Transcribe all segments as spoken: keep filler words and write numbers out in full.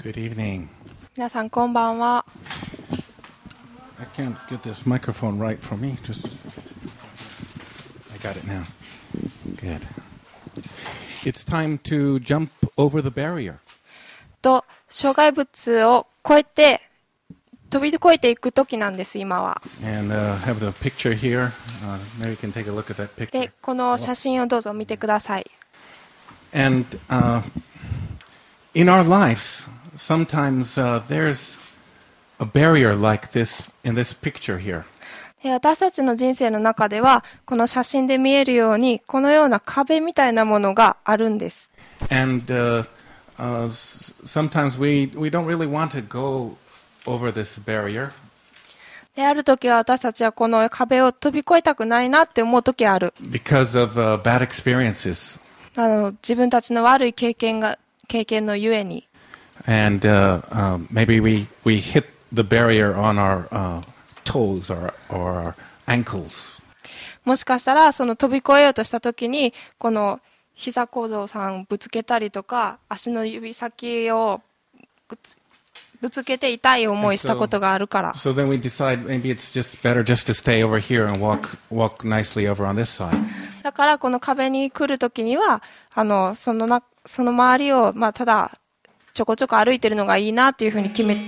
Good evening. 皆さんこんばんは。 I can't get this microphone right for me. Just a second. I got it now. Good. It's time to jump over the barrier. と障害物を越えて飛び越えていく時なんです今は。 And uh, have the picture here. Uh, maybe you can take a look at that picture. でこの写真をどうぞ見てください。 And uh, in our lives, sometimes uh, there's a barrier like this in this picture here. で私たちの人生の中ではこの写真で見えるようにこのような壁みたいなものがあるんです。 And uh, uh, s- sometimes we, we don't really want to go over this barrier. である時は私たちはこの壁を飛び越えたくないなって思う時ある。 Because of uh, bad experiences. あの自分たちの悪い経験が経験のゆえに。 And uh, um, maybe we, we hit the barrier on our uh, toes or, or our ankles. もしかしたらその飛び越えようとした時にこの膝小僧さんぶつけたりとか足の指先をぶつぶつけて痛い思いしたことがあるから。 So then we decide maybe it's just better just to stay over here and walk, walk nicely over on this side. だからこの壁に来る時にはあのそのなその周りを、まあ、ただちょこちょこ歩いてるのがいいなっていうふうに決め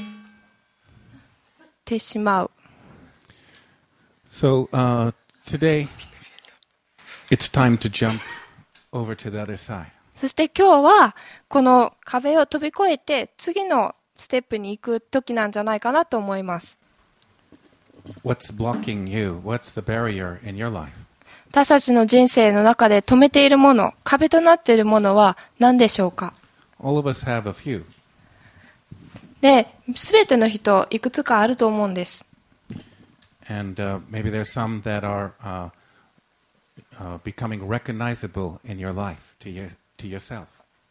てしまう。 So uh, today it's time to jump over to the other side. そして今日はこの壁を飛び越えて次のステップに行く時なんじゃないかなと思います。 What's blocking you? What's the barrier in your life? 私たちの人生の中で止めているもの、壁となっているものは何でしょうか。 All of us have a few. で、すべての人いくつかあると思うんです。 And uh, maybe there's some that are uh, uh, becoming recognizable in your life to, you, to yourself.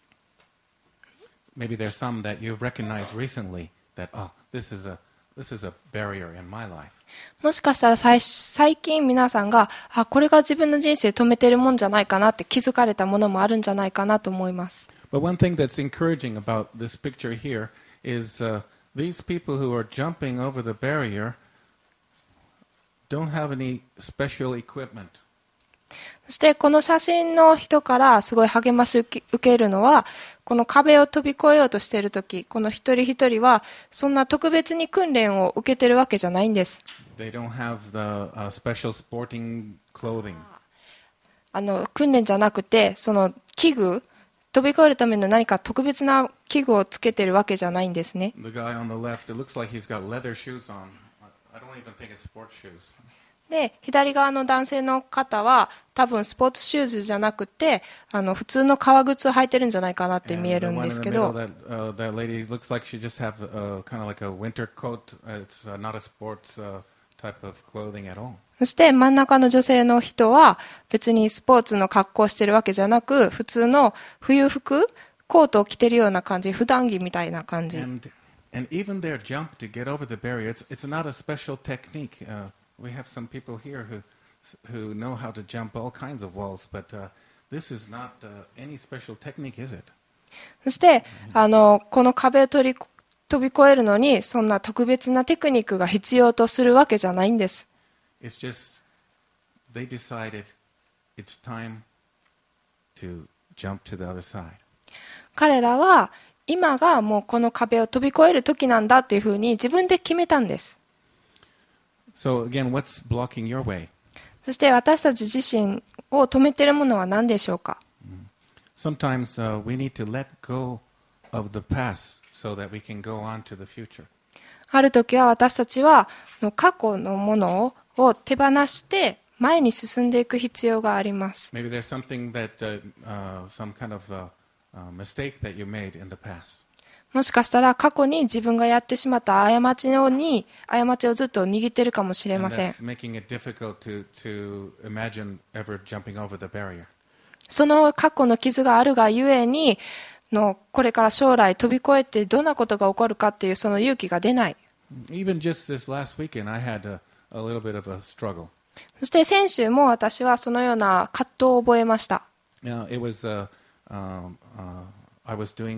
Maybe there's some that you've recognized recently that, oh, this is a, this is a barrier in my life. もしかしたら最最近皆さんが、あ、これが自分の人生止めているもんじゃないかなって気づかれたものもあるんじゃないかなと思います。 But one thing that's encouraging about this picture here is uh, these people who are jumping over the barrier don't have any special equipment. そしてこの写真の人からすごい励まし受け受けるのは、この壁を飛び越えようとしているとき、この一人一人はそんな特別に訓練を受けてるわけじゃないんです。 They don't have the uh, special sporting clothing. あの訓練じゃなくて、その器具、飛び越えるための何か特別な器具をつけてるわけじゃないんですね。 The guy on the left, it looks like he's got leather shoes on. I don't even think it's sports shoes. で、左側の男性の方は多分スポーツシューズじゃなくて、あの普通の革靴を履いてるんじゃないかなって見え And る the ん one で in す the け middle, ど、 that, uh, that lady looks like she just have uh, kind of like a winter coat. Uh, it's uh, not a sports uh, type of clothing at all. そして真ん中の女性の人は別にスポーツの格好をしてるわけじゃなく、普通の冬服、コートを着てるような感じ、普段着みたいな感じ。 And and even their jump to get over the barrier, it's it's not a special technique. Uh, we have some people here who who know how to jump all kinds of walls, but uh, this is not uh, any special technique, is it? そしてあのこの壁を取り飛び越えるのにそんな特別なテクニックが必要とするわけじゃないんです。 It's just they decided it's time to jump to the other side. 彼らは今がもうこの壁を飛び越える時なんだというふうに自分で決めたんです。 So again, what's blocking your way? そして私たち自身を止めているものは何でしょうか。 Sometimes uh, we need to let go of the past so that we can go on to the future. ある時は私たちは過去のものを手放して前に進んでいく必要があります。 Maybe there's something that, uh, uh, some kind of uh, uh, mistake that you made in the past. もしかしたら過去に自分がやってしまった過ちのに過ちをずっと握っているかもしれ And ません。 that's making it difficult to, to imagine ever jumping over the barrier. その過去の傷があるがゆえにのこれから将来飛び越えてどんなことが起こるかっていうその勇気が出ない。 Even just this last weekend, I had a, a little bit of a struggle. そして先週も私はそのような葛藤を覚えました。 Now, it was, uh, um, uh, I was doing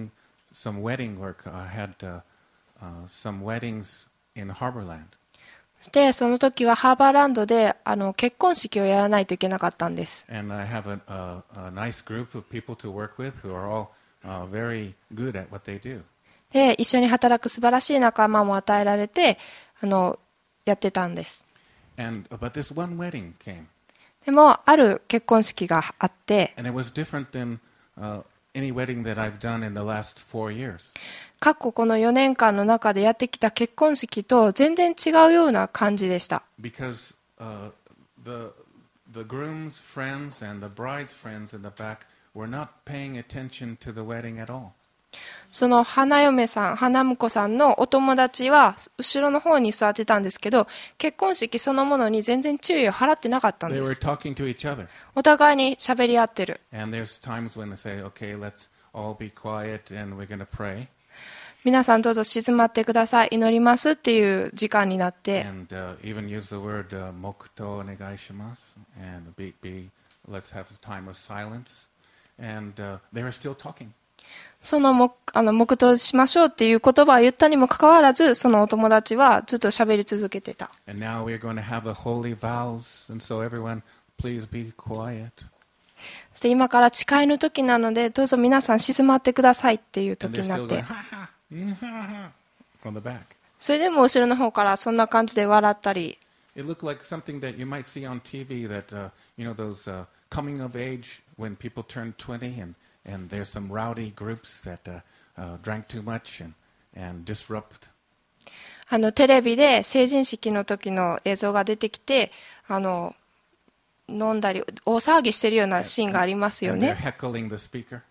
some wedding work. I had uh, uh, some weddings in Harborland. そしてその時はハーバーランドであの結婚式をやらないといけなかったんです。 And I have a, a, a nice group of people to work with who are all uh, very good at what they do. で、一緒に働く素晴らしい仲間も与えられて、あのやってたんです。 And but this one wedding came. でもある結婚式があって、 And it was different than uh, any wedding that I've done in the last four years. 過去このよねんかんの中でやってきた結婚式と全然違うような感じでした。 Because uh, the the groom's friends and the bride's friends in the back were not paying attention to the wedding at all. その花嫁さん、花婿さんのお友達は後ろの方に座ってたんですけど、結婚式そのものに全然注意を払ってなかったん They で were す。 talking to each other. お互いに喋り合ってる。 And there's times when they say, okay, let's all be quiet and we're going to pray. 皆さんどうぞ静まってください、祈りますっていう時間になって、 And uh, even use the word uh, mokuto onegaishimasu. And be, be, let's have a time of silence. And uh, they were still talking. そのもあの黙祷しましょうっていう言葉を言ったにもかかわらず、そのお友達はずっと喋り続けてた。 And now we're going to have the holy vows. And so everyone, please be quiet. そして今から誓いの時なので、どうぞ皆さん静まってくださいっていう And 時 they're にな still って、 going, ha ha, mm, ha ha, from the back. それでも後ろの方からそんな感じで笑ったり、 It looked like something that you might see on T V that, uh, you know, those uh, coming of age when people turn twenty and, and there's some rowdy groups that uh, uh, drank too much and, and disrupt. あのテレビで成人式の時の映像が出てきて、あの飲んだり大騒ぎしてるようなシーンがありますよ And they're ね。 heckling the speaker.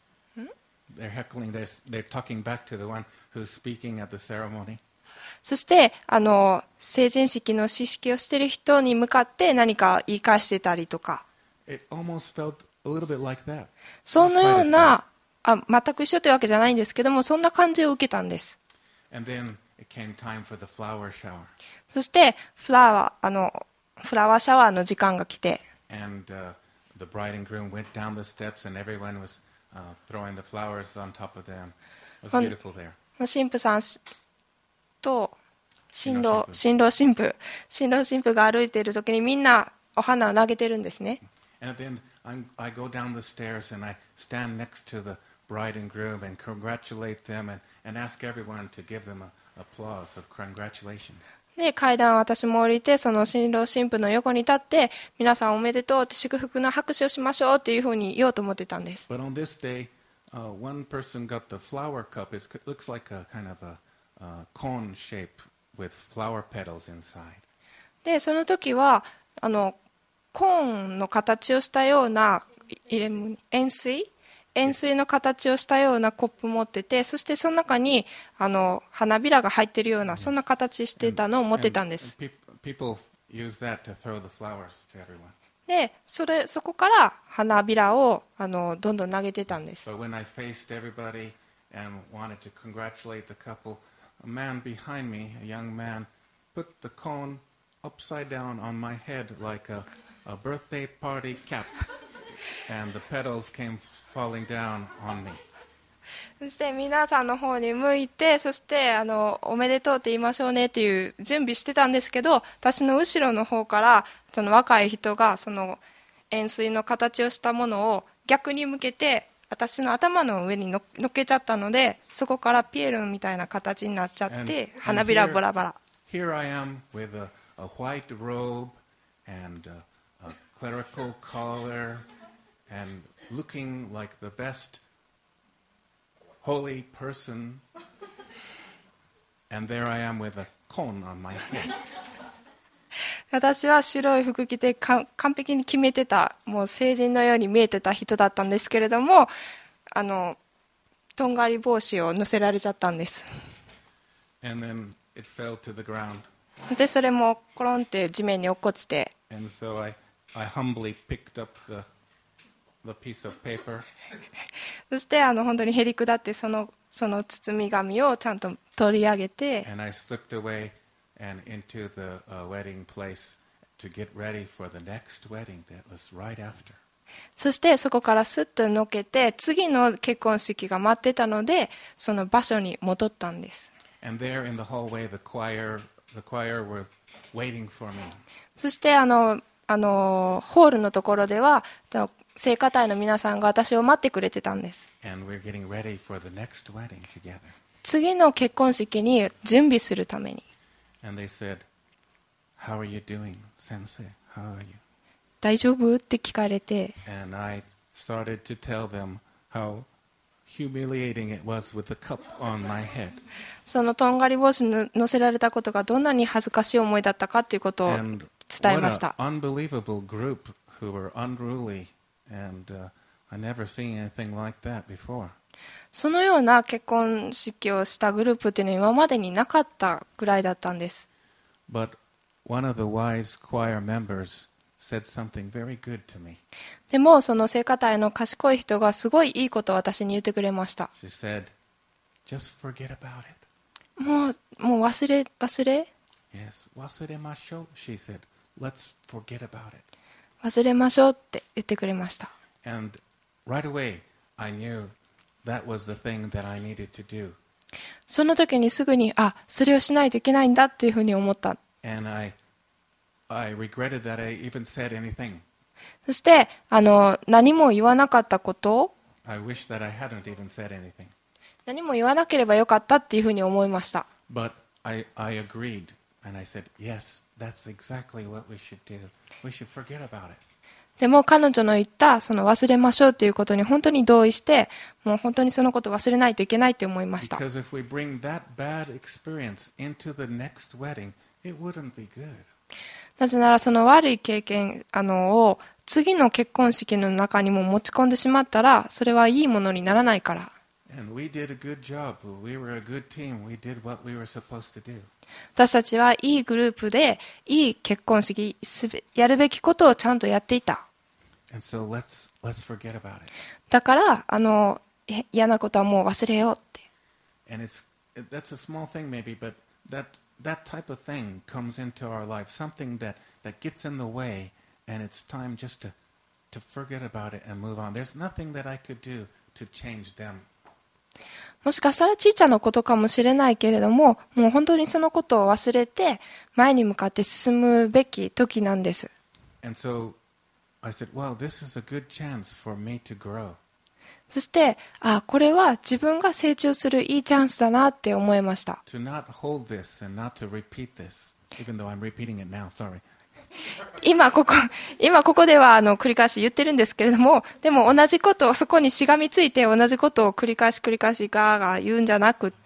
They're heckling, they're, they're talking back to the one who's speaking at the ceremony. そしてあの成人式の式式をしている人に向かって何か言い返してたりとか、 It almost felt a little bit like that. そのような、あ全く一緒というわけじゃないんですけども、そんな感じを受けたんです。 And then it came time for the flower shower. そしてフラワーあのフラワーシャワーの時間が来て、 And uh, the bride and groom went down the steps and everyone was uh, throwing the flowers on top of them. It was Hon- beautiful there. 新婦さんと新郎新新郎新婦新郎新婦が歩いている時にみんなお花を投げてるんですね。 And at the end, I'm, I go down the stairs and I stand next to the bride and groom and congratulate them and, and ask everyone to give them a applause of congratulations. で階段私も降りてその新郎新婦の横に立って皆さんおめでとうって祝福の拍手をしましょうっていうふうに言おうと思ってたんです。 But on this day, uh, one person got the flower cup. It's, it looks like a kind of a, uh cone shape with flower petals inside. でその時はあのコーンの形をしたような入れ物円錐円錐の形をしたようなコップ持ってて、そしてその中にあの花びらが入ってるようなそんな形してたのを持ってたんです。 And peop- people use that to throw the flowers to everyone. でそれそこから花びらをあのどんどん投げてたんです。 But when I faced everybody and wanted to congratulate the couple, a man behind me, a young man, put the cone upside down on my head like a, a birthday party cap. And the petals came falling down on me. そして皆さんの方に向いて、そしてあのおめでとうって言いましょうねっていう準備してたんですけど、私の後ろの方からその若い人がその円錐の形をしたものを逆に向けて私の頭の上にの乗っけちゃったので、そこからピエロみたいな形になっちゃっ And, て and 花びら here, ボラバラ。 here I am with a, a white robe and a, a clerical collar and looking like the best holy person. And there I am with a cone on my head. 私は白い服着てか完璧に決めてた、もう成人のように見えてた人だったんですけれども、あのとんがり帽子を乗せられちゃったんです。 And then it fell to the ground. そしてそれもコロンって地面に落っこちて、 And so I, I humbly picked up the, the piece of paper. そしてあの本当にへりくだってそのその包み紙をちゃんと取り上げて、 And I slipped away and into the uh, wedding place to get ready for the next wedding that was right after. そしてそこからスッと抜けて、次の結婚式が待ってたので、その場所に戻ったんです。 And there in the hallway, the choir, the choir were waiting for me. そしてあの、あの、ホールのところでは、聖歌隊の皆さんが私を待ってくれてたんです。 And we're getting ready for the next wedding together. 次の結婚式に準備するために。 And they said, "How are you doing, Sensei? How are you?" 大丈夫って聞かれて、 And I started to tell them how humiliating it was with the cup on my head. そのとんがり帽子に乗せられたことがどんなに恥ずかしい思いだったかっていうことを And 伝えまし what た。 an unbelievable group who were unruly, and uh, I never seen anything like that before. そのような結婚式をしたグループっていうのは今までになかったぐらいだったんです。 But one of the wise choir members said something very good to me. でもその聖歌隊の賢い人がすごいいいことを私に言ってくれました。 She said, "Just forget about it." もう、もう忘れ、忘れ Yes, "Wasuremashou," she said. "Let's forget about it." 忘れましょうって言ってくれました。 And right away, I knew that was the thing that I needed to do. その時にすぐに、あ、それをしないといけないんだっていうふうに思った。 And I, I regretted that I even said anything. そして、あの、何も言わなかったことを、 I wish that I hadn't even said anything. 何も言わなければよかったっていうふうに思いました。 But I, I agreed, and I said, "Yes, that's exactly what we should do. We should forget about it." でも彼女の言ったその忘れましょうということに本当に同意して、もう本当にそのことを忘れないといけないと思いました。 Because if we bring that bad experience into the next wedding, it wouldn't be good. なぜならその悪い経験あのを次の結婚式の中にも持ち込んでしまったら、それはいいものにならないから。 And we did a good job. We were a good team. We did what we were supposed to do. 私たちはいいグループでいい結婚式すべやるべきことをちゃんとやっていた。 And so let's let's forget about it. だからあのえ嫌なことはもう忘れようって。 And it's that's a small thing maybe, but that that type of thing comes into our life, something that that gets in the way, and it's time just to to forget about it and move on. There's nothing that I could do to change them. もしかしたら小さなことかもしれないけれども、もう本当にそのことを忘れて前に向かって進むべき時なんです。 And so I said, "Well, this is a good chance for me to grow." そして、あ、これは自分が成長するいいチャンスだなって思いました。 To not hold this and not to repeat this, even though I'm repeating it now. Sorry. 今ここ、今ここではあの繰り返し言ってるんですけれども、でも同じことをそこにしがみついて同じことを繰り返し繰り返しガーガー言うんじゃなくって、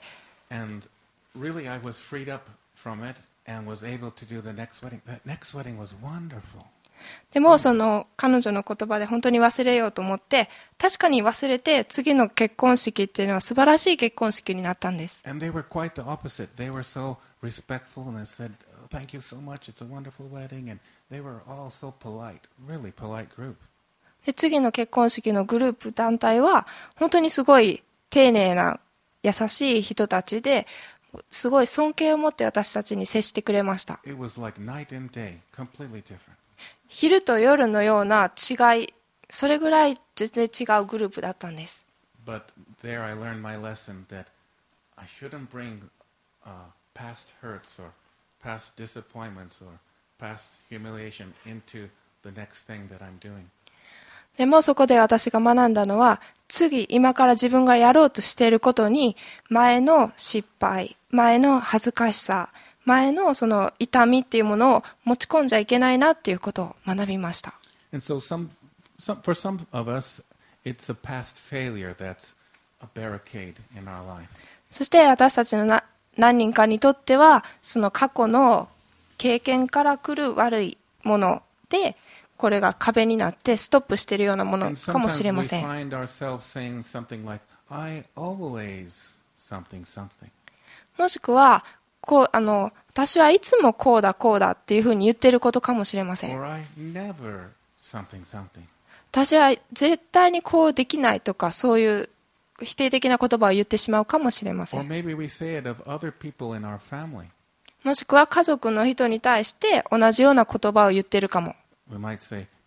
And really, I was freed up from it and was able to do the next wedding. That next wedding was wonderful. でもその彼女の言葉で本当に忘れようと思って、確かに忘れて次の結婚式っていうのは素晴らしい結婚式になったんです。 And they were quite the opposite. They were so respectful and they said, "Oh, thank you so much. It's a wonderful wedding." And they were all so polite, really polite group. で次の結婚式のグループ団体は本当にすごい丁寧な優しい人たちで、すごい尊敬を持って私たちに接してくれました。 It was like night and day, completely different. 昼と夜のような違い、それぐらい全然違うグループだったんです。 But there I learned my lesson that I shouldn't bring uh, past hurts or past disappointments or past humiliation into the next thing that I'm doing. でもそこで私が学んだのは、次今から自分がやろうとしていることに前の失敗、前の恥ずかしさ、前のその痛みっていうものを持ち込んじゃいけないなっていうことを学びました。 And so some, some, for some of us, it's a past failure that's a barricade in our life. そして私たちのな何人かにとっては、その過去の経験から来る悪いもので、これが壁になってストップしているようなもの And かもし sometimes れま we せん。 find ourselves saying something like, "I always something something." もしくは、こう、あの、私はいつもこうだこうだっていうふうに言ってることかもしれません。 Or I never something something. 私は絶対にこうできないとか、そういう否定的な言葉を言ってしまうかもしれませ Or ん。 maybe we say it of other people in our family. もしくは家族の人に対して同じような言葉を言ってるかも。 We might say,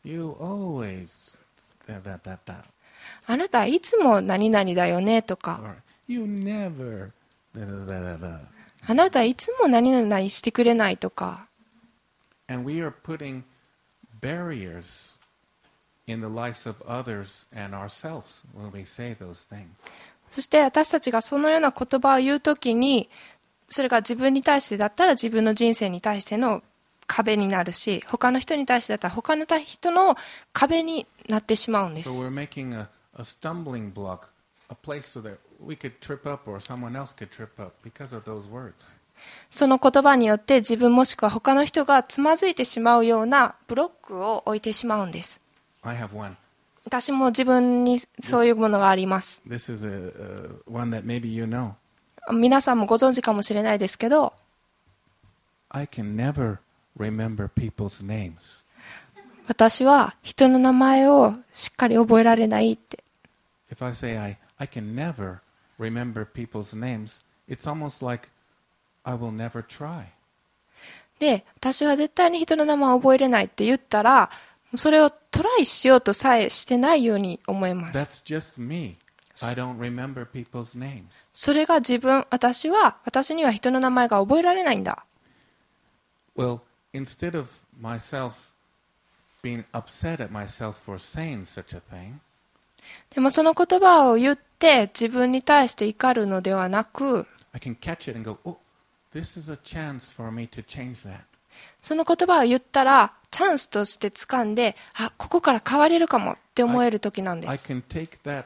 You always da da da da. あなたはいつも何々だよねとか、 Or you never da da da da da. あなたはいつも何々してくれないとか、 And we are putting barriers in the lives of others and ourselves when we say those things. そして私たちがそのような言葉を言うときに、それが自分に対してだったら自分の人生に対しての壁になるし、他の人に対してだったら他の人の壁になってしまうんです。 So we're making a, a stumbling block, a place so that we could trip up or someone else could trip up because of those words. その言葉によって自分もしくは他の人がつまずいてしまうようなブロックを置いてしまうんです。 I have one. 私も自分にそういうものがあります。 This is a, a one that maybe you know. 皆さんもご存知かもしれないですけど、 I can never remember people's names. 私は人の名前をしっかり覚えられないって。 If I say I, I can never remember people's names, it's almost like I will never try. で、私は絶対に人の名前を覚えれないって言ったら、それをトライしようとさえしてないように思います。 That's just me. I don't remember people's names. それが自分、私は、私には人の名前が覚えられないんだ。 Well, instead of myself being upset at myself for saying such a thing, でもその言葉を言って自分に対して怒るのではなく、 I can catch it and go, oh, this is a chance for me to change that. その言葉を言ったらチャンスとして掴んで、あ、ここから変われるかもって思える時なんで I す。 can take that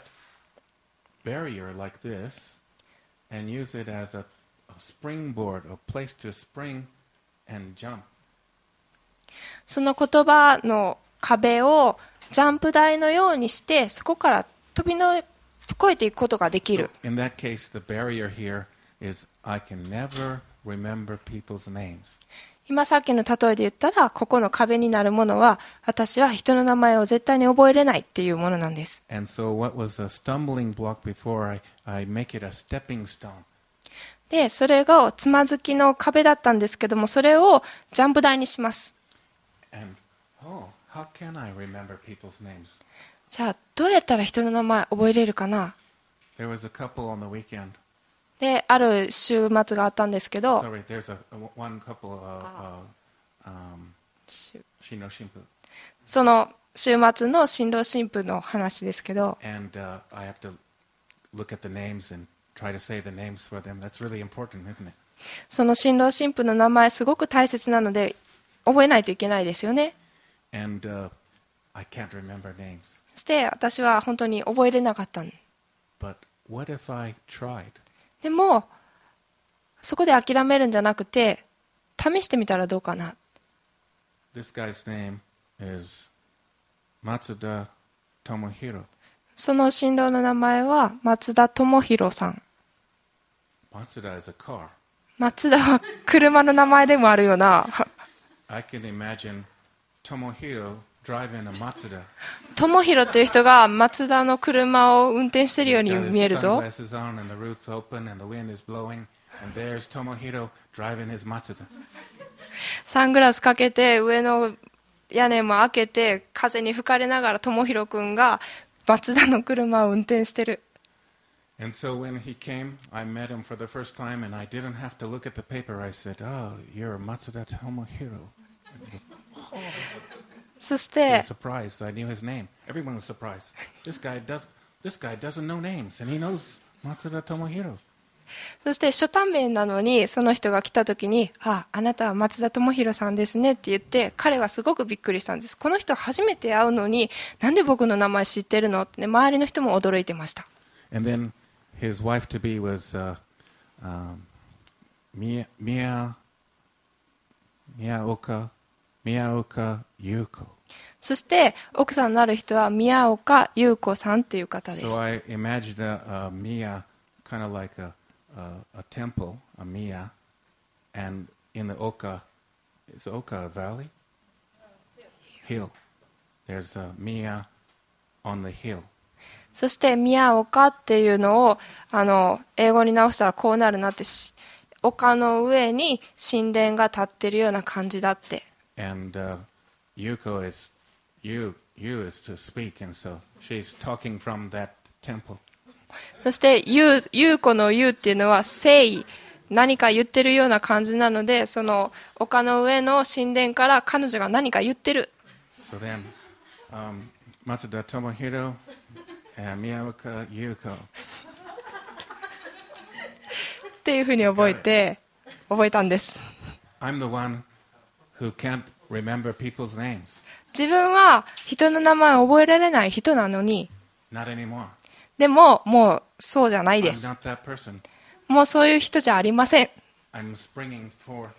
barrier like this and use it as a, a springboard, a place to spring and jump. その言葉の壁をジャンプ台のようにして、そこから飛びの越えていくことができ So る。 in that case, the barrier here is I can never remember people's names. 今さっきの例えで言ったら、ここの壁になるものは、私は人の名前を絶対に覚えれないっていうものなんです。 And so what was a stumbling block before, I, I make it a stepping stone. で、それがつまずきの壁だったんですけども、それをジャンプ台にします。 And, oh, how can I remember people's names? じゃあ、どうやったら人の名前覚えれるかな。 There was a couple on the weekend. で、ある週末があったんですけど、 Sorry, there's a, a one couple, uh, uh, um, 新郎新婦. その週末の新郎新婦の話ですけど、 And uh, I have to look at the names and try to say the names for them. That's really important, isn't it? その新郎新婦の名前すごく大切なので、覚えないといけないですよね。 And uh, I can't remember names. そして私は本当に覚えれなかったん。 But what if I tried? でも、そこで諦めるんじゃなくて、試してみたらどうかな。 This guy's name is Matsuda Tomohiro. その新郎の名前は松田智弘さん。 Matsuda is a car. 松田は車の名前でもあるよな。 I can imagine Tomohiro driving a Matsuda. 智弘という人が松田の車を運転しているよう He's に got 見える his ぞ。 sunglasses on and the roof's open and the wind is blowing. And there's Tomohiro driving his Matsuda. サングラスかけて上の屋根も開けて風に吹かれながら智弘くんが松田の車を運転してる。 And so when he came, I met him for the first time and I didn't have to look at the paper. I said, oh, you're Matsuda Tomohiro. そし He て was surprised. I knew his name. Everyone was surprised. This guy does. This guy doesn't know names, and he knows Matsuda Tomohiro. そして初対面なのにその人が来た時に、あ、あなたは松田智弘さんですねって言って、彼はすごくびっくりしたんです。この人初めて会うのになんで僕の名前知ってるのって、ね、周りの人も驚いてました。 And then his wife to be was uh, um, Mia Mia Miyaoka Miyaoka Yuko. そして奥さんになる人は宮岡優子さんっていう方でし So た。 I imagined a, a Mia, kind of like a, a a temple, a Mia, and in the Oka, is Oka a valley? Hill. There's a Mia on the hill. そして宮岡っていうのをあの英語に直したらこうなるなって、し丘の上に神殿が立ってるような感じだって。 And uh, Yuko is you, you is to speak, and so she's talking from that temple. そして、ゆう、ゆうこのゆうっていうのは、聖、何か言ってるような感じなので、その丘の上の神殿から彼女が何か言ってる。 So then, um, Masuda Tomohiro and Miyawaka Yuko. っていうふうに覚えて、覚えたんです。 I'm the one who can't remember people's names. 自分は人の名前を覚えられない人なのに、 Not anymore. でももうそうじゃないで I'm す。 not that person. もうそういう人じゃありません。 I'm springing forth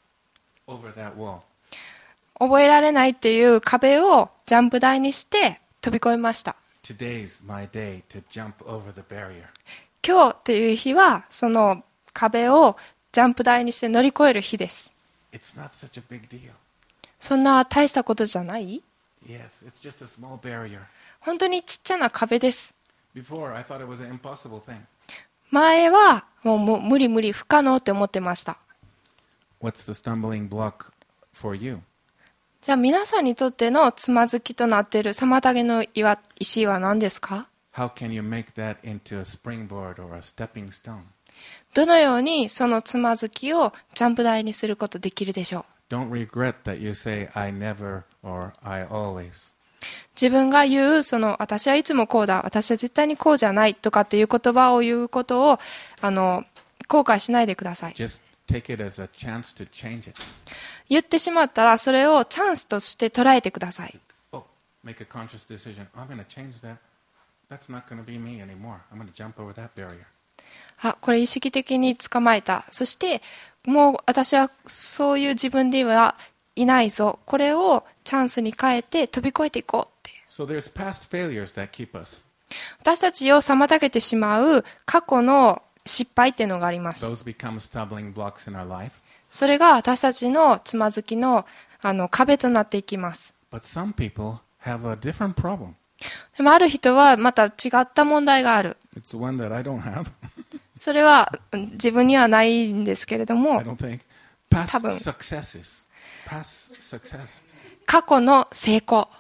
over that wall. 覚えられないっていう壁をジャンプ台にして飛び越えました。 Today's my day to jump over the barrier. 今日っていう日はその壁をジャンプ台にして乗り越える日です。 It's not such a big deal. そんな大したことじゃない？ Yes, it's just a small barrier. 本当にちっちゃな壁です。 Before, I thought it was an impossible thing. 前はもうもう無理無理不可能って思ってました。 What's the stumbling block for you? じゃあ皆さんにとってのつまずきとなっている妨げの岩石は何ですか？ How can you make that into a springboard or a stepping stone? どのようにそのつまずきをジャンプ台にすることできるでしょう？ Don't regret that you say, I never or I always. 自分が言う、その、私はいつもこうだ、私は絶対にこうじゃないとかっていう言葉を言うことを、あの、後悔しないでください。 Just take it as a chance to change it. 言ってしまったら、それをチャンスとして捉えてください。 Oh, make a conscious decision. I'm going to change that. That's not going to be me anymore. I'm going to jump over that barrier. あ、これ意識的に捕まえた。そして、もう私はそういう自分ではいないぞ。これをチャンスに変えて飛び越えていこうって。 So there's past failures that keep us. 私たちを妨げてしまう過去の失敗っていうのがあります。 Those become stumbling blocks in our life. それが私たちのつまずきの、あの壁となっていきます。 But some people have a different problem. でもある人はまた違った問題がある。 It's one that I don't have. それは自分にはないんですけれども、 I don't think. Past 多分 successes. Past successes. 過去の成功。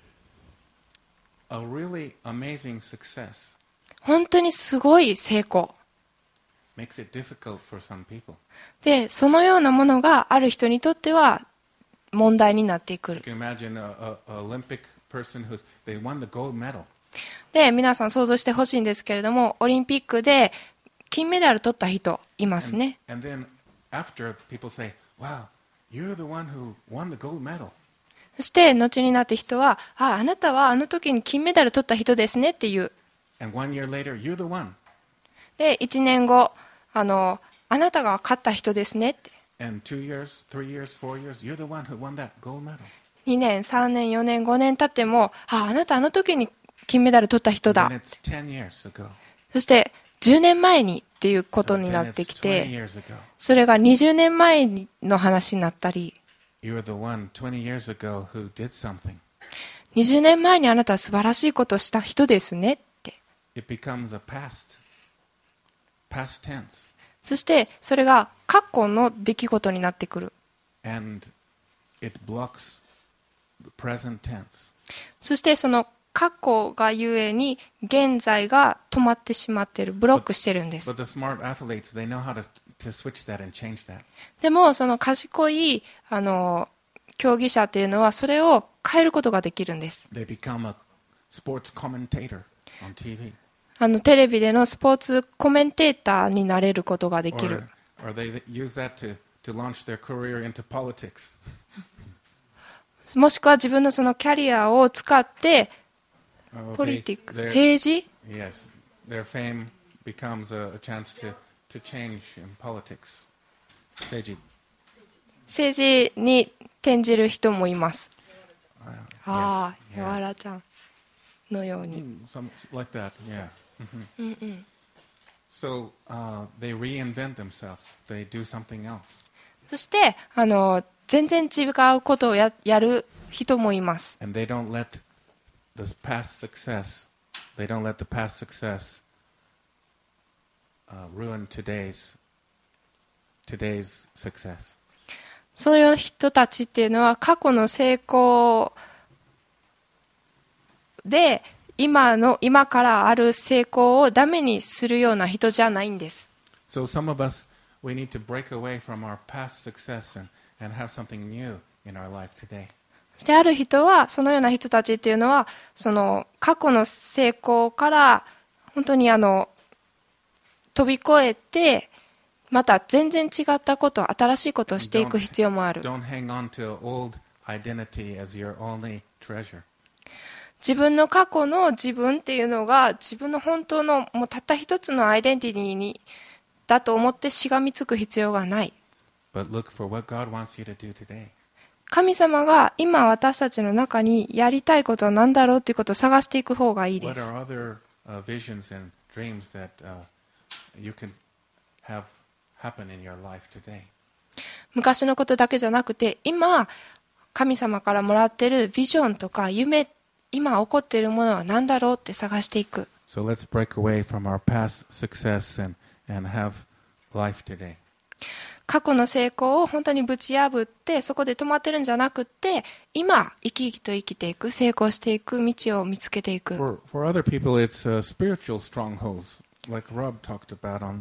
A really amazing success 本当にすごい成功。 makes it difficult for some people. で、そのようなものがある人にとっては問題になってく You る。 can imagine a, a, a Olympic person who's they won the gold medal. で、皆さん想像してほしいんですけれども、オリンピックで金メダル取った人いますね。 And then after people say, "Wow, you're the one who won the gold medal." そして後になって人は、あ、あなたはあの時に金メダル取った人ですねっていう。 And one year later, you're the one. で、いちねんご、あの、あなたが勝った人ですねって。 And two years, three years, four years, you're the one who won that gold medal. にねん、さんねん、よねん、ごねん経っても、あ、あなたあの時に金メダル取った人 And だ。 then it's ten years ago. そしてじゅうねんまえにっていうこと And に then なってき it's twenty て、 years ago. それがにじゅうねんまえの話になったり、 You're the one twenty years ago who did something. にじゅうねんまえにあなたは素晴らしいことをした人ですねって。 It becomes a past, past tense. そしてそれが過去の出来事になってくる。 And it blocks the present tense. そしてその過去がゆえに現在が止まってしまっている、ブロックしてるんです。 But the smart athletes, they know how to, to switch that and change that. でもその賢いあの競技者っていうのはそれを変えることができるんです。 They become a sports commentator on T V. あのテレビでのスポーツコメンテーターになれることができる。 Or, or they use that to, to launch their career into politics. もしくは自分のそのキャリアを使って Oh, ポリティッ they- ク、 their- 政治 Yes, their fame becomes a, a chance to, to change in politics. Seiji. 政治に転じる人もいます。 Uh, ああ、 yes, やわ yes. らちゃんのように。 Mm, some like that, yeah. Mhm. うんうん、 So uh, they reinvent themselves. They do something else, そしてあの全然違うことを や, やる人もいます。 and they don't let this past success. They don't let the past success uh, ruin today's today's success. そういう人たちっていうのは過去の成功で今の今からある成功をダメにするような人じゃないんです。 So some of us, we need to break away from our past success and, and have something new in our life today. そしてある人は、そのような人たちっていうのは、その過去の成功から本当にあの飛び越えて、また全然違ったこと、新しいことをしていく必要もある。 Don't hang on to old identity as your only treasure. 自分の過去の自分っていうのが自分の本当のもうたった一つのアイデンティティにだと思ってしがみつく必要がない。 But look for what God wants you to do today. 神様が今私たちの中にやりたいことは何だろうということを探していく方がいいで What す。 are other uh, visions and dreams that uh, you can have happen in your life today? 昔のことだけじゃなくて、今神様からもらっているビジョンとか夢、今起こっているものは何だろうって探していく。 So let's break away from our past success and, and have life today. 過去の成功を本当にぶち破ってそこで止まってるんじゃなくて、今生き生きと生きていく、成功していく道を見つけていく。 For, for other people, it's uh, spiritual strongholds, like Rob talked about on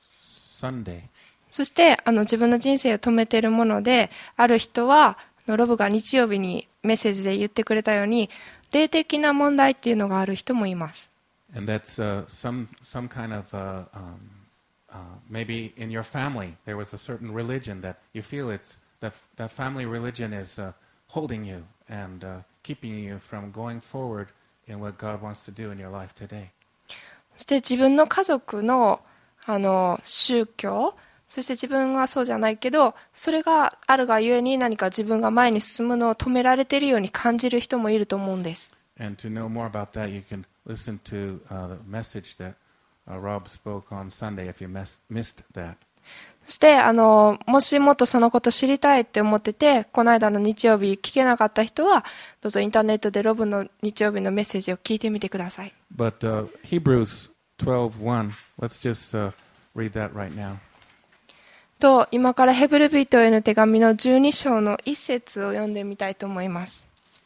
Sunday. そしてあの自分の人生を止めているもので、ある人はあのロブが日曜日にメッセージで言ってくれたように、霊的な問題っていうのがある人もいます。 And that's uh, some, some kind of, uh, um, uh, maybe in your family, there was a certain religion that you feel it's, that, that family religion is uh, holding you and uh, keeping you from going forward in what God wants to do in your life today. そして自分の家族の、あの宗教、そして自分はそうじゃないけど、それがあるがゆえに何か自分が前に進むのを止められているように感じる人もいると思うんです。 And to know more about that, you can listen to uh, the message that uh, Rob spoke on Sunday if you mes- missed that. そしてあのもしもっとそのこと知りたいって思ってて、この間の日曜日聞けなかった人はどうぞインターネットでロブの日曜日のメッセージを聞いてみてください。 But uh, Hebrews twelve one, let's just uh, read that right now. と今からヘブル人への手紙のじゅうに章の一節を読んでみたいと思います。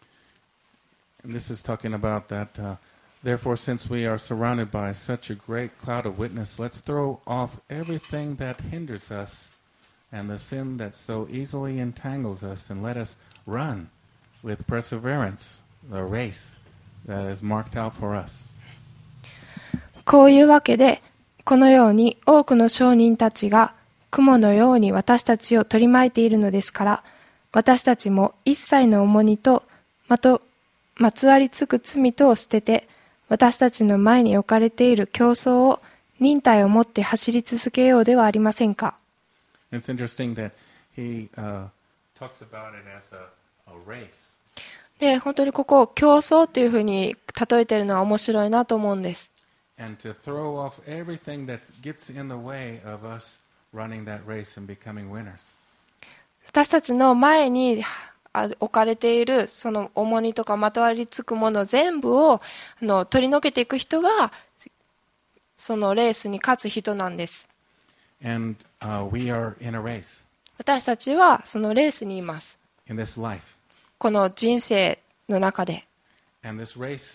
And this is talking about that. Uh, Therefore, since we are surrounded by such a great cloud of witness, let's throw off everything that hinders us and the sin that so easily entangles us, and let us run with perseverance the race that is marked out for us. こういうわけで、このように多くの証人たちが雲のように私たちを取り巻いているのですから、私たちも一切の重荷とまとまつわりつく罪とを捨てて、私たちの前に置かれている競争を忍耐を持って走り続けようではありませんか。 It's interesting that he uh, talks about it as a, a race. で、本当にここを競争っていうふうに例えているのは面白いなと思うんです。 And to throw off everything that gets in the way of us running that race and becoming winners. 私たちの前に置かれているその重荷とかまとわりつくもの全部をあの取り除けていく人がそのレースに勝つ人なんです。 And uh, we are in a race 私たちはそのレースにいます。 in this life. この人生の中で。 And this race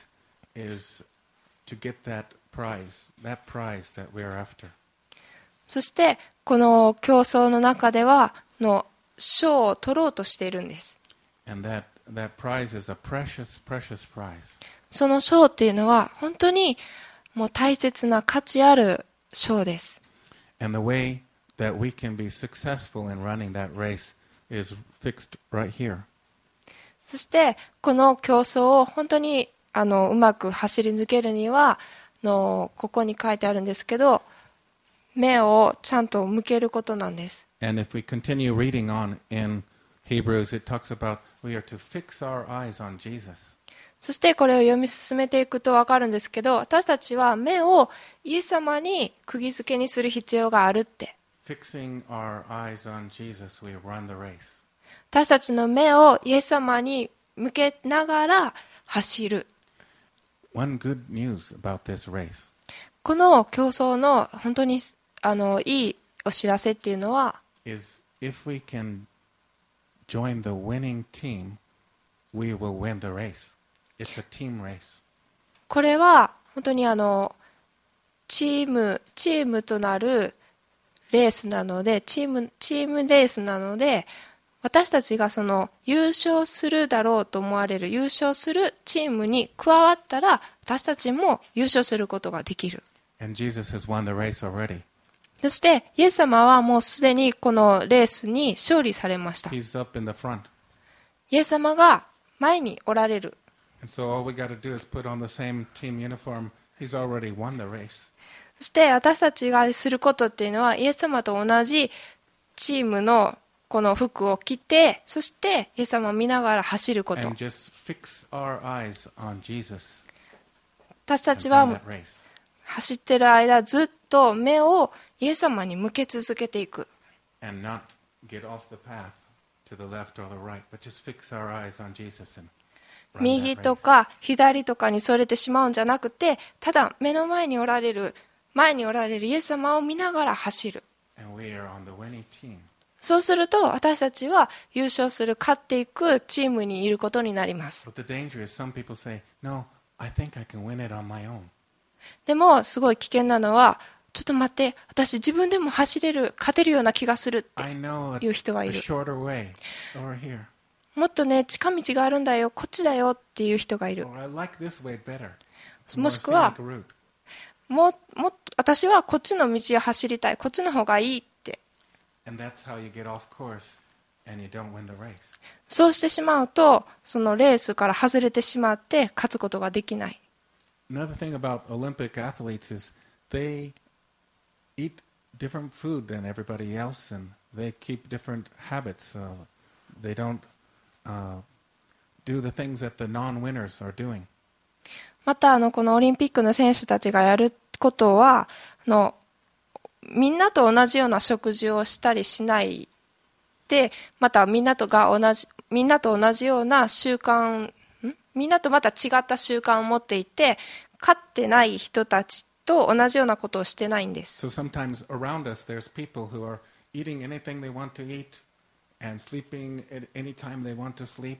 is to get that prize, that prize that we are after. そしてこの競争の中ではの賞を取ろうとしているんです。 And that, that prize is a precious, precious prize. その賞っていうのは本当にもう大切な価値ある賞です。 And the way that we can be successful in running that race is fixed right here. そしてこの競争を本当にあのうまく走り抜けるにはのここに書いてあるんですけど、目をちゃんと向けることなんです。 And if we continue reading on in Hebrews, it talks about we are to fix our eyes on Jesus. そしてこれを読み進めていくと分かるんですけど、私たちは目をイエス様に釘付けにする必要があるって。 Fixing our eyes on Jesus, we run the race. 私たちの目をイエス様に向けながら走る。 One good news about this race この競争の本当にあのいいお知らせっていうのは、 is if we can join the winning team, we will win the race. It's a team race. これは本当にあのチームチームとなるレースなので、チームチームレースなので、私たちがその優勝するだろうと思われる優勝するチームに加わったら、私たちも優勝することができる。 And Jesus has won the race already. そしてイエス様はもうすでにこのレースに勝利されました。 He's up in the front. イエス様が前におられる。 And so all we got to do is put on the same team uniform. He's already won the race. そして私たちがすることっていうのは、イエス様と同じチームのこの服を着て、そしてイエス様を見ながら走ること。 And just fix our eyes on Jesus 私たち and win は that race. 走ってる間ずっと目をイエス様に向け続けていく。 And not get off the path to the left or the right, but just fix our eyes on Jesus and run 右 that と race. か左とかにそれてしまうんじゃなくて、ただ目の前におられる前におられるイエス様を見ながら走る。 And we are on the winning team. そうすると私たちは優勝する、勝っていくチームにいることになります。 But the danger is some people say, no, I think I can win it on my own. でもすごい危険なのは、ちょっと待って、私自分でも走れる、勝てるような気がするって I know いう a, 人が a いる。 shorter way over here. もっとね、近道があるんだよ、こっちだよっていう人がいる。 Or I like this way better. It's も more しくは scenic route. ももっと私はこっちの道を走りたい、こっちの方がいいって。 And that's how you get off course and you don't win the race. そうしてしまうと、そのレースから外れてしまって勝つことができない。 Another thing about Olympic athletes is they eat different food than everybody else, and they keep different habits. Uh, they don't uh, do the things that the non-winners are doing. またあのこのオリンピックの選手たちがやることは、あのみんなと同じような食事をしたりしないで、またみんなとが同じみんなと同じような習慣、んみんなとまた違った習慣を持っていて、勝ってない人たちと同じようなことをしてないんです。 So sometimes around us there's people who are eating anything they want to eat and sleeping at any time they want to sleep.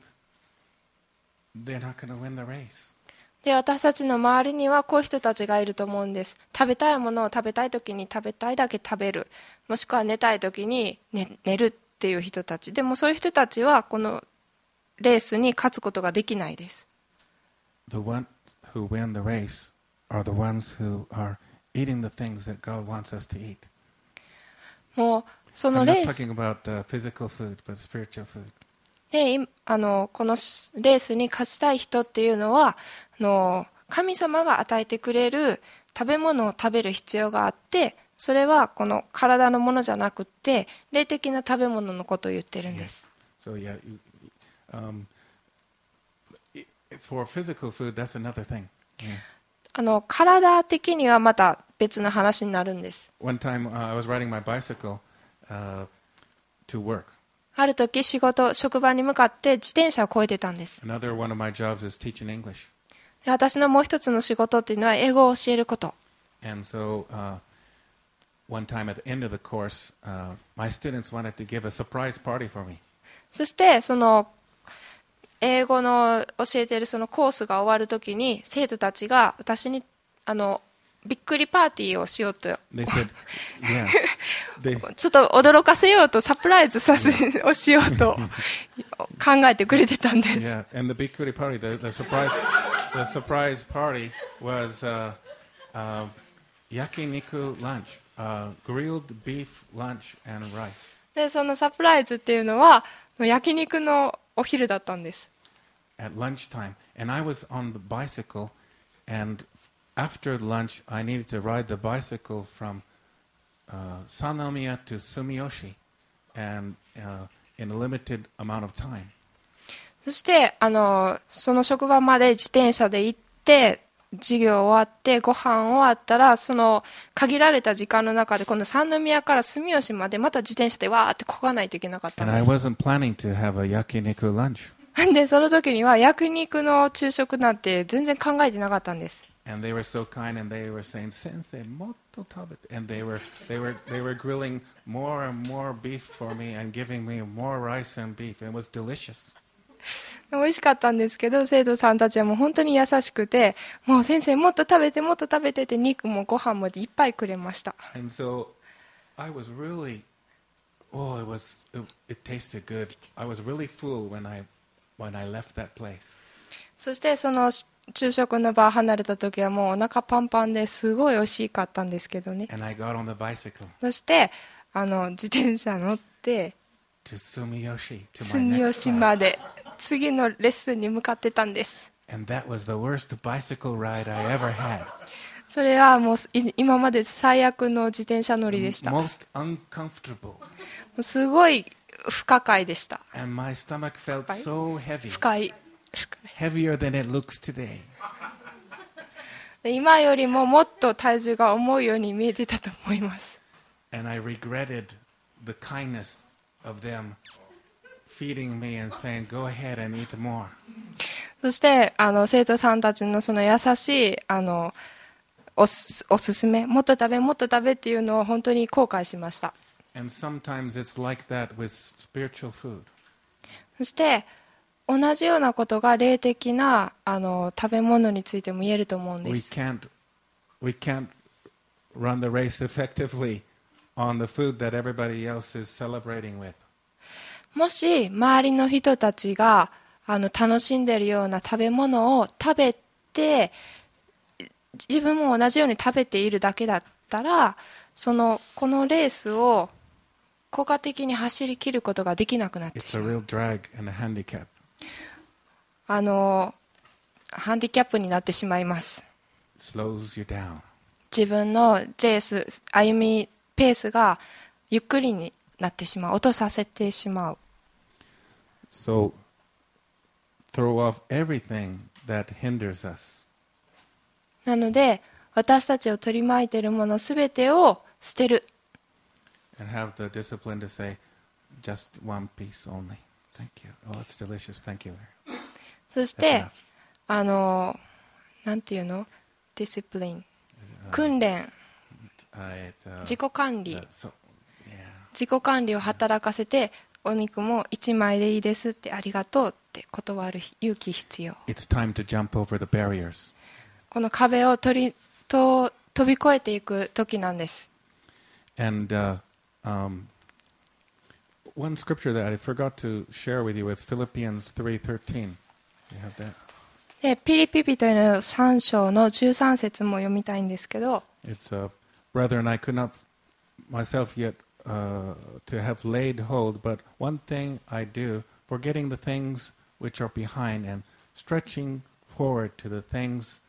They're not going to win the race. で、私たちの周りにはこういう人たちがいると思うんです。食べたいものを食べたい時に食べたいだけ食べる、もしくは寝たい時に 寝, 寝るっていう人たち。でもそういう人たちはこのレースに勝つことができないです。 The ones who win the race are the ones who are eating the things that God wants us to eat. もうそ I'm の not レース talking about uh, physical food, but spiritual food. で、いあのこのレースに勝ちたい人っていうのは、あの神様が与えてくれる食べ物を食べる必要があって、それはこの体のものじゃなくて霊的な食べ物のことを言ってるんです。 So yeah, you, um, i- for physical food, that's another thing. Yeah. あの体的にはまた別の話になるんです。 One time uh, I was riding my bicycle uh, to work. ある時仕事職場に向かって自転車を漕いでたんです。 Another one of my jobs is teaching English. で、私のもう一つの仕事っていうのは英語を教えること。 And so uh, one time at the end of the course, uh, my students wanted to give a surprise party for me. そしてその英語の教えているそのコースが終わるときに生徒たちが私にあのびっくりパーティーをしようと They said, yeah. They, ちょっと驚かせようとサプライズさせをしようと考えてくれてたんです。 yeah, and the Bikuri party, the, the surprise, the surprise party was uh, uh, yakiniku lunch, uh, grilled beef lunch and rice. でそのサプライズっていうのは焼肉のお昼だったんです。 At lunchtime, and I was on the bicycle, and after lunch, I needed to ride the bicycle from uh, Sanomiya to Sumiyoshi, and uh, in a limited amount of time. そしてあのその職場まで自転車で行って、授業終わってご飯終わったら、その限られた時間の中でこの三宮から住吉までまた自転車でわーって漕がないといけなかったん And I です。 wasn't planning to have a yakiniku lunch. でその時には焼肉の昼食なんて全然考えてなかったんです。 And they were so kind, and they were saying, "Sensei, motto tabete." And they were, they were, they were grilling more and more beef for me, and giving me more rice and beef. It was delicious. 美味しかったんですけど、生徒さんたちはもう本当に優しくて、もう先生もっと食べてもっと食べてって肉もご飯もいっぱいくれました。 And so I was really, oh, it was, it, it tasted good. I was really full when I, when I left that place. そしてその昼食の場離れた時はもうお腹パンパンですごい美味しかったんですけどね。 And I got on the bicycle そしてあの自転車乗って to Sumiyoshi, to 住 my 吉 next ま class. で次のレッスンに向かってたんです。 And that was the worst bicycle ride I ever had. それはもうい今まで最悪の自転車乗りでした。も Most uncomfortable. うすごい不可解でした。 And my stomach felt Right. so heavy. 不快。不快 Heavier than it looks today. で今よりももっと体重が重いように見えてたと思います。 And I regretted the kindness of them feeding me and saying, go ahead and eat more. そしてあの生徒さんたちのその優しいあのおす、おすすめ、もっと食べもっと食べっていうのを本当に後悔しました。 And sometimes it's like that with spiritual food. そして同じようなことが霊的なあの食べ物についても言えると思うんで We す。 can't, we can't run the race effectively on the food that everybody else is celebrating with. もし周りの人たちがあの楽しんでいるような食べ物を食べて自分も同じように食べているだけだったら、そのこのレースを効果的に走り切ることができなくなって It's し a まう。 real drag and a handicap. あのハンディキャップになってしまいます。 It slows you down. 自分のレース歩みペースがゆっくりになってしまう、落とさせてしまう。 So throw off everything that hinders us. なので私たちを取り巻いているものすべてを捨てる。 And have the discipline to say, just one piece only. Thank you. Oh, it's delicious. Thank you. そし That's て enough. あのなんていうの、ディシプリン、訓練、 Uh, it, uh, 自己管理、 uh, so, yeah. 自己管理を働かせて、お肉もいちまいでいいですってありがとうって断る勇気必要。 It's time to jump over the barriers. この壁を取りと飛び越えていく時なんです。 And uh, um, one scripture that I forgot to share with you is Philippians three thirteen. You have that? でピリピ人へのさん章のじゅうさん節も読みたいんですけど、 It's, uh, brethren, I could not myself yet uh, to have laid hold, but one thing I do, forgetting the things which are behind and stretching forward to the things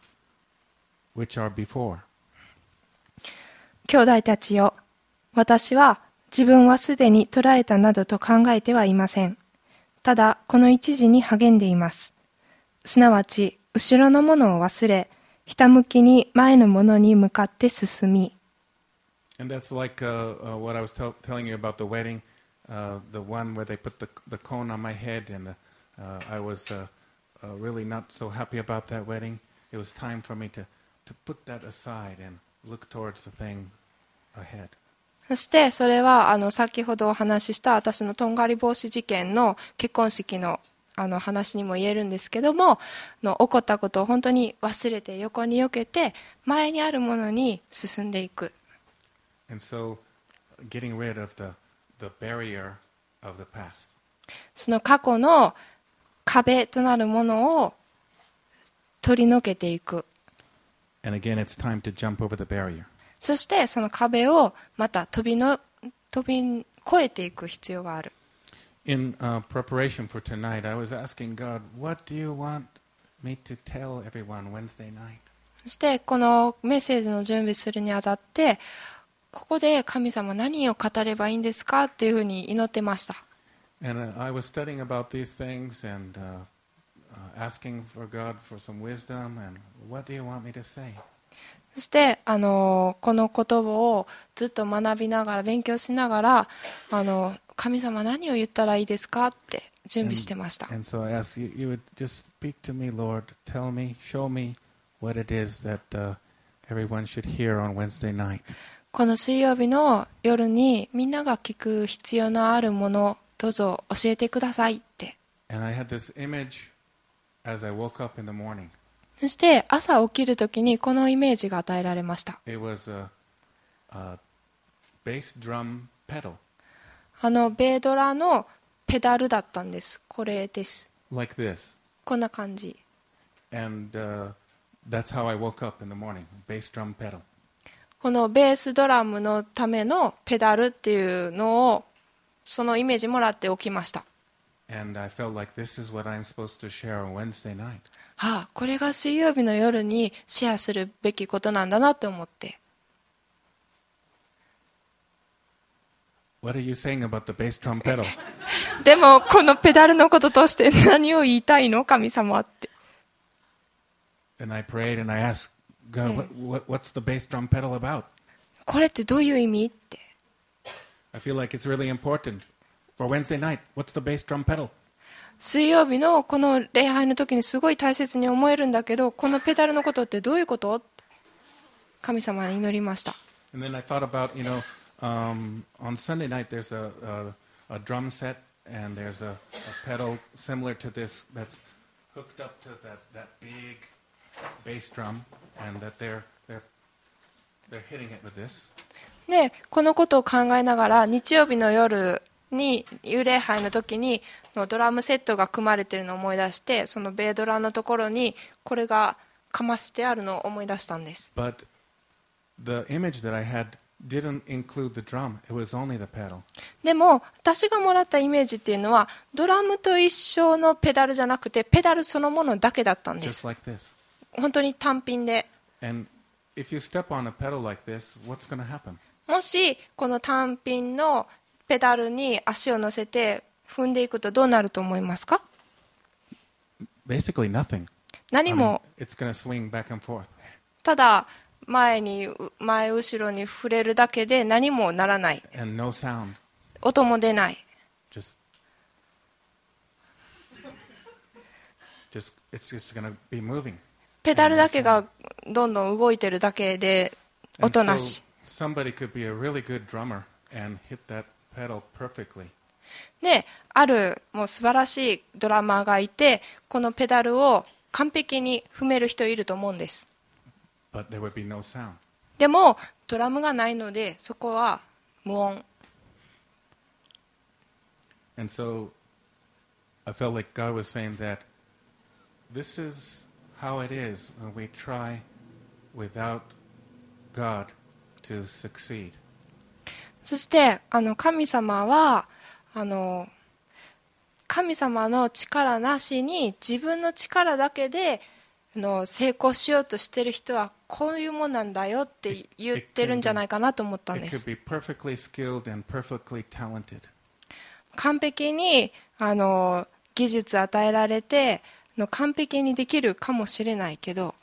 which are before. 兄弟たちよ、私は自分はすでに捕らえたなどと考えてはいません。ただこの一時に励んでいます。すなわち後ろのものを忘れ、ひたむきに前のものに向かって進み。 And that's like uh, uh, what I was tell telling you about the wedding, uh, the one where they put the, the cone on my head, and uh, I was uh, uh, really not so happy about that wedding. It was time for me to, to put that aside and look towards the thing ahead. そしてそれはあの先ほどお話しした私のとんがり帽子事件の結婚式のあの話にも言えるんですけども、の起こったことを本当に忘れて横に避けて前にあるものに進んでいく。 And so, getting rid of the, the barrier of the past. その過去の壁となるものを取り除けていく。 And again, it's time to jump over the barrier. そしてその壁をまた飛びの飛び越えていく必要がある。 In uh, preparation for tonight, I was asking God, what do you want me to tell everyone Wednesday night? そしてこのメッセージの準備するにあたって、ここで神様何を語ればいいんですかっていうふうに祈ってました。 And uh, I was studying about these things and uh, uh, asking for God for some wisdom and what do you want me to say? そしてあのこの言葉をずっと学びながら勉強しながら、あの神様何を言ったらいいですかって準備してました。 And so I asked you, you would just speak to me, Lord, tell me, show me what it is that uh, everyone should hear on Wednesday night. この水曜日の夜にみんなが聞く必要のあるもの、どうぞ教えてくださいって And I had this image as I woke up in the morning. そして朝起きるときにこのイメージが与えられました。 It was a, a bass drum pedal. あのベードラのペダルだったんです。これです。 Like this. こんな感じ。 And uh, that's how I woke up in the morning. Bass drum pedal. このベースドラムのためのペダルっていうのをそのイメージもらって起きました。 And I felt like this is what I'm supposed to share on Wednesday night. はあ、これが水曜日の夜にシェアするべきことなんだなって思って。 What are you saying about the bass drum pedal? でもこのペダルのこととして何を言いたいの神様って。 And I prayed and I asked God, what, what, what's the bass drum pedal about? これってどういう意味って。 I feel like it's really important. For Wednesday night, what's the bass drum pedal? 水曜日のこの礼拝の時にすごい大切に思えるんだけど、このペダルのことってどういうこと？神様に祈りました。 And then I thought about, you know, um, on Sunday night there's a, a, a drum set and there's a, a pedal similar to this that's hooked up to that, that big bass drum and that they're, they're, they're hitting it with this. で、このことを考えながら日曜日の夜に幽霊杯の時にのドラムセットが組まれているのを思い出して、そのベードラのところにこれがかましてあるのを思い出したんです。 But the image that I had didn't include the drum. It was only the pedal. でも私がもらったイメージっていうのはドラムと一緒のペダルじゃなくてペダルそのものだけだったんです。 Just like this. 本当に単品で。 And if you step on a pedal like this, what's going to happen? もしこの単品のペダルに足を乗せて踏んでいくとどうなると思いますか？ Basically nothing. 何も I mean, it's going to swing back and forth. ただ前に前後ろに触れるだけで何もならない。 And no sound. 音も出ない。 Just, just it's just going to be moving. ペダルだけがどんどん動いてるだけで音なし。 So, somebody could be a really good drummer and hit that pedal perfectly. で、あるもう素晴らしいドラマーがいて、このペダルを完璧に踏める人いると思うんです。 But there would be no sound. でもドラムがないのでそこは無音。 And so I felt like God was saying that this is how it is when we try without God to succeed. そしてあの神様はあの神様の力なしに自分の力だけでの成功しようとしている人はこういうもんなんだよって言ってるんじゃないかなと思ったんです。完璧にあの技術与えられての完璧にできるかもしれないけど、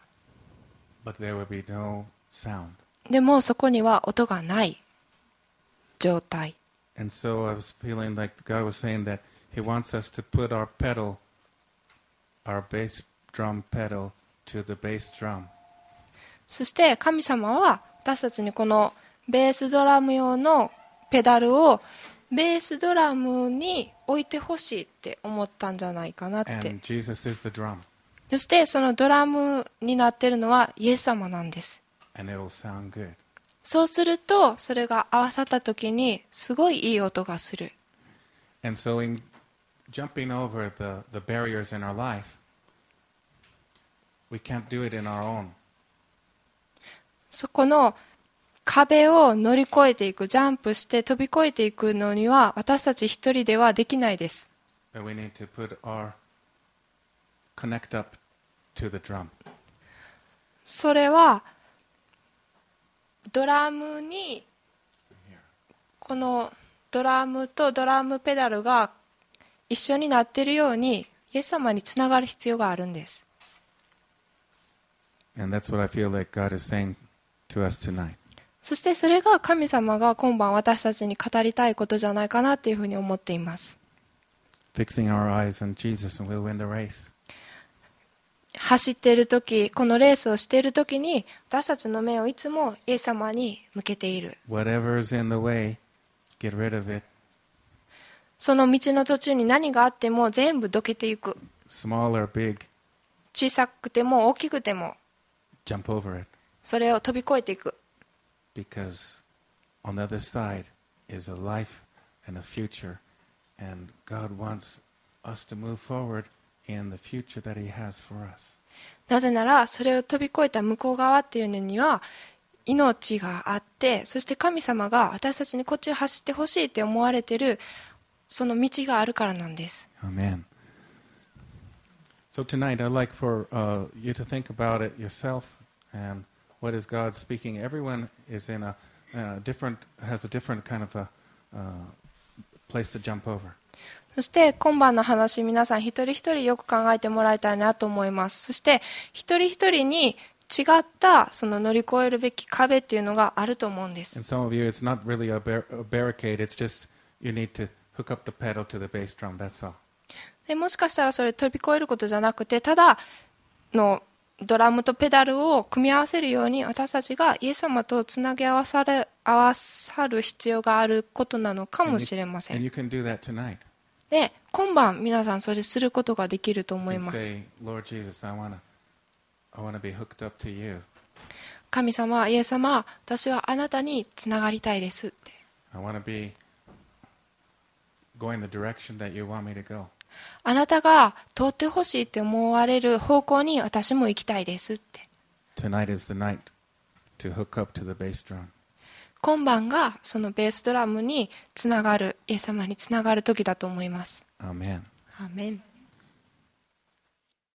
no、 でもそこには音がない状態。 And so I was feeling like God was saying that He wants us to put our pedal, our bass drum pedal, to the bass drum. そして神様は私たちにこのベースドラム用のペダルをベースドラムに置いてほしいって思ったんじゃないかなって。 And Jesus is the drum. そしてそのドラムになっているのはイエス様なんです。 And it will sound good. そうするとそれが合わさった時にすごいいい音がする。 And so in jumping over the, the barriers in our life, we can't do it in our own. そこの壁を乗り越えていく、ジャンプして飛び越えていくのには私たち一人ではできないです。 But we need to put our connect up to the drum. それはドラムにこのドラムとドラムペダルが一緒になっているようにイエス様につながる必要があるんです。 And that's what I feel like God is saying to us tonight. そしてそれが神様が今晩私たちに語りたいことじゃないかなというふうに思っています。 Fixing our eyes on Jesus and we'll win the race. 走っているとき、このレースをしているときに私たちの目をいつもイエス様に向けている。 Whatever is in the way, get rid of it. その道の途中に何があっても全部どけていく。 small or big, 小さくても大きくても jump over it. それを飛び越えていく。 Because on the other side is a life and a future, and God wants us to move forward in the future that He has for us. なぜならそれを飛び越えた向こう側っていうのには命があって、そして神様が私たちにこっちを走ってほしいって思われているその道があるからなんです。 Amen. So tonight I'd like for uh, you to think about it yourself, and what is God speaking. Everyone is in a uh, different, has a different kind of a uh, place to jump over. そして今晩の話、皆さん一人一人よく考えてもらいたいなと思います。そして一人一人に違ったその乗り越えるべき壁っていうのがあると思うんです。 And some of you, it's not really a, bar- a barricade, it's just you need to hook up the pedal to the bass drum, that's all. でもしかしたらそれ飛び越えることじゃなくて、ただのドラムとペダルを組み合わせるように私たちがイエス様とつなぎ合わさる、合わさる必要があることなのかもしれませ And ん。 you can do that tonight. で、今晩皆さんそれすることができると思い You can ます。 say, Lord Jesus, I want to I want to be hooked up to you. 神様、イエス様、私はあなたにつながりたいですって。 I want to be going the direction that you want me to go. あなたが通ってほしいって思われる方向に私も行きたいですって。 Tonight is the night to hook up to the bass drum. 今晩がそのベースドラムにつながる、イエス様につながる時だと思います。 Amen. アーメン。